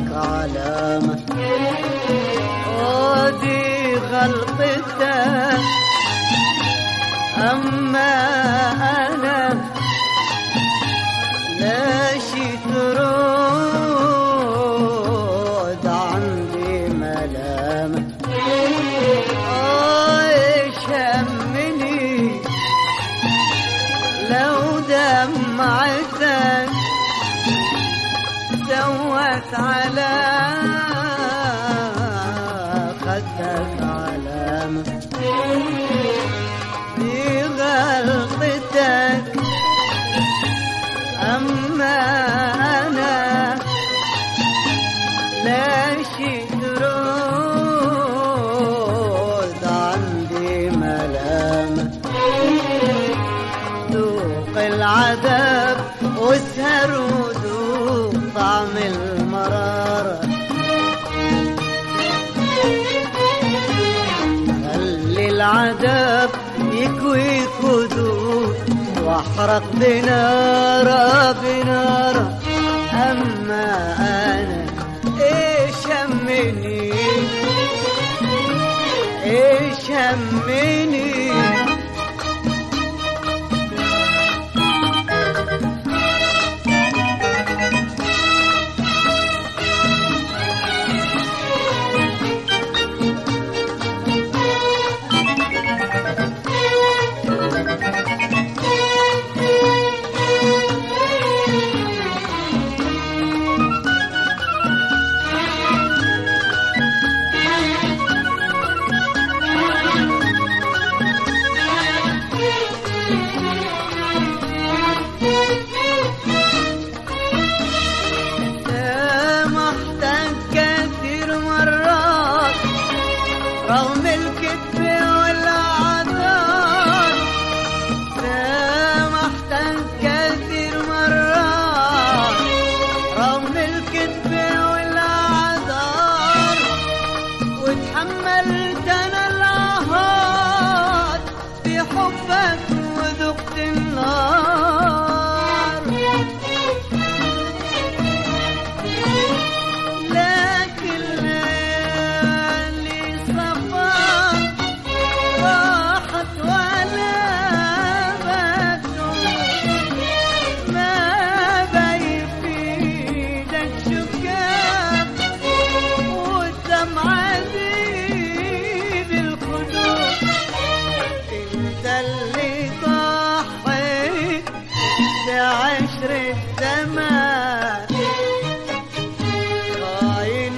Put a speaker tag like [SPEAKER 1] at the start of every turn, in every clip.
[SPEAKER 1] علامة. ودي غلطتك أما أنا ليش ترد عندي ملامة. ايش همني لو دمعتك سوت على خدك علامة. دي غلطتك أما أنا ليش ترد عندي ملامة. ذوق العذاب واسهر وذوق طعم المرارة. خلي العذاب يكويك وذوق واحرق بنارة بنارة. أما أنا إيش همني إيش همني. رغم الكذب والعذاب سامحتك كثير مرات. رغم الكذب والعذاب وتحملت أنا الآهات بحبك وذقت النار. لكن عشر الزمان خاين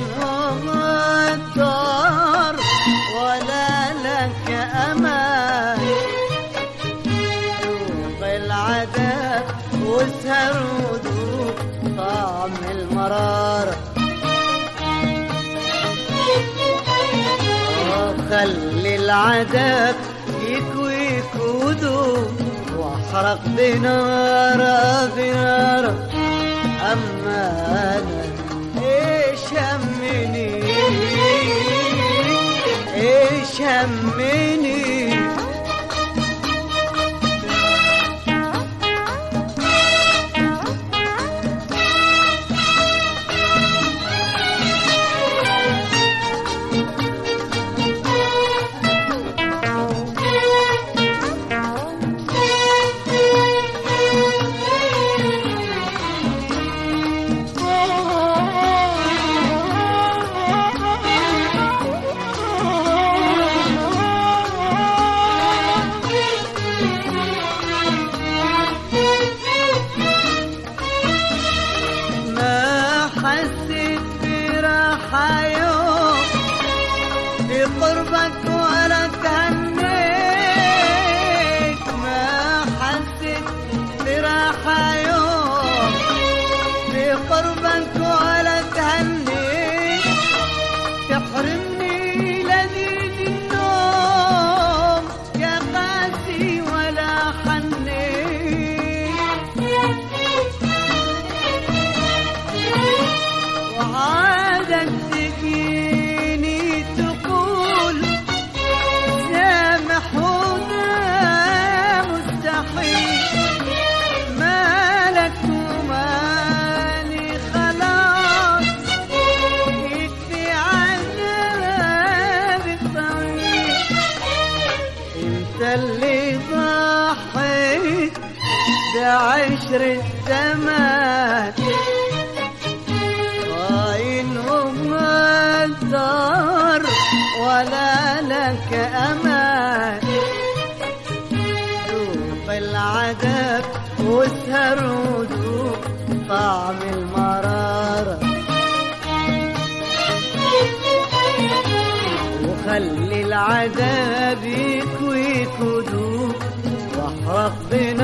[SPEAKER 1] وغدار ولا لك أمان. ذوق العذاب واسهر وذوق طعم المرارة. خلي العذاب يكويك وذوق واحرق بنارة بنارة. أما أنا إيش همني إيش همني. حسيت براحة يوم بقربك ولا تهنيت. ما حسيت براحة يوم بقربك ولا تهنيت. تحرمني لذيذ النوم يا قاسي ولا حنيت. وعادك تجيني تقول سامح وده مستحيل. مالك ومالي خلاص ده عشر الزمان خاين ومقدر ولا لك أمان. ذوق العذاب واسهر وذوق طعم المرارة، وخلي العذاب يكويك وذوق واحرق بنا